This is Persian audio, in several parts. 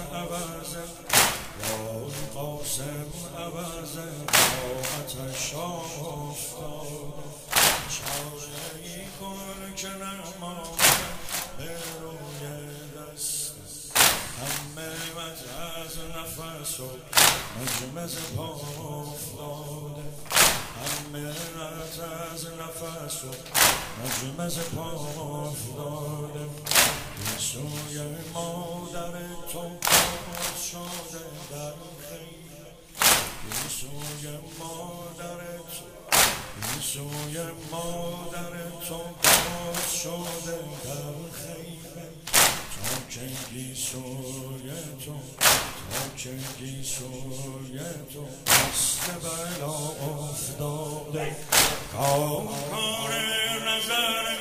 عوضه یا قاسم عوضه با آتش افتاده چاره ای کن که نمانده به روی دست همه وقت از نفس و مجمز پا افتاده همه وقت از نفس و مجمز پا افتاده به سوی مادر تو باز شده در خیمه به سوی مادر تو به سوی مادر تو باز شده در خیمه تا که گیسوی تو تا که گیسوی تو دست بلا افتاده کار نظر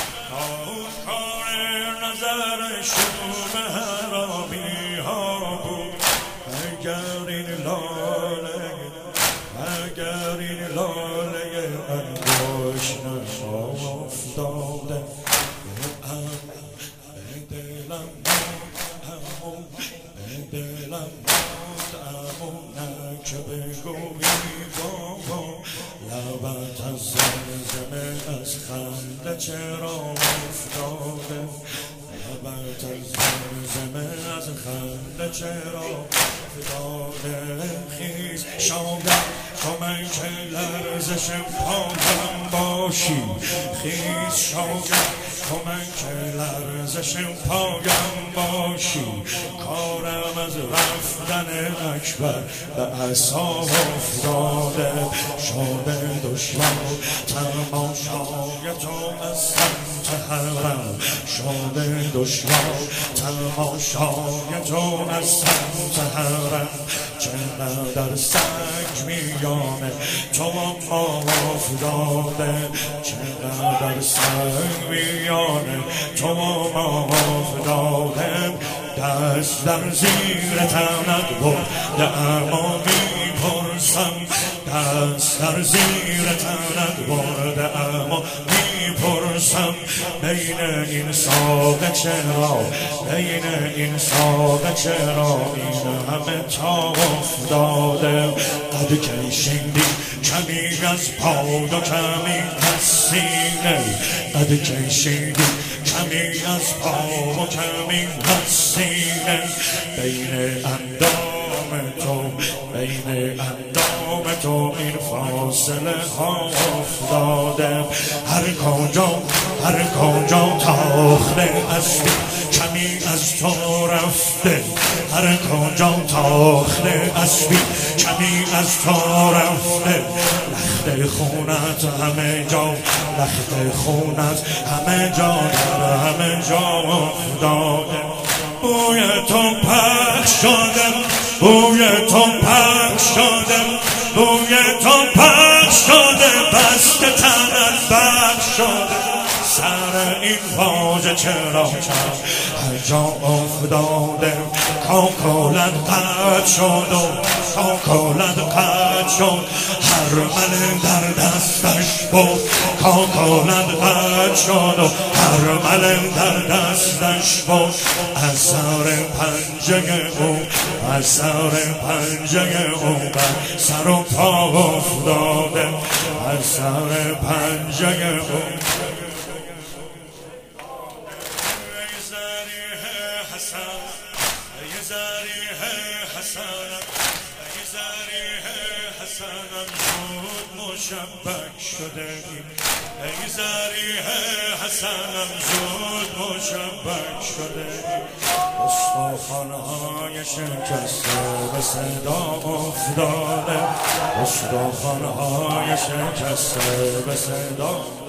نظر شوم حرامی ها بود اگر این لاله انگوش افتاده به دلم امونه که بگویی بابا لبت از زمزمه از خنده چرا افتاده لبت از زمزمه از خنده چرا افتاده خیز شادم کمک لرزش پایم باشی خیز شادم کمک لرزش پایم باشی کارم از رفتن اکبر به اعصاب افتاده شده دشوار تماشای تو از سمت حرم شده دشوار تماشای تو از سمت حرم چقدر سنگ میانه تو ما افتاده چقدر سنگ میانه تو ما افتاده دست در زیر تنت برده اما میپرسم دست در زیر تنت برده اما میپرسم بین این ساقه چرا بین این ساقه چرا این همه تا افتاده قد کشیدی کمی از پای و کمی از سینه قد کشیدی کمی از پا و کمی از سینه بین اندام تو بین اندام تو این فاصله ها افتاده هر کجا تاخته اسبی کمی از تو رفته هر کجا تاخته اسبی کمی از تو رفته لخت خونت همه جا لخت خونت همه جا در همه جا افتاده بوی تو پخش شده بوی تو پخش شده بوی تو پخش شده بست تنت بخش شده سر این واژه چرا هر جا افتاده کاکولت قد شد و کاکولت قد شد هر من در دستش بود کاکولت قد شد و هر من در دستش بود از سر پنجه او از سر پنجه او بر سر و پا افتاده از سر پنجه او حسنم زود مشبک شده ای زریح حسنم زود مشبک شده استخوان‌های شکسته به صدا افتاده استخوان‌های شکسته به صدا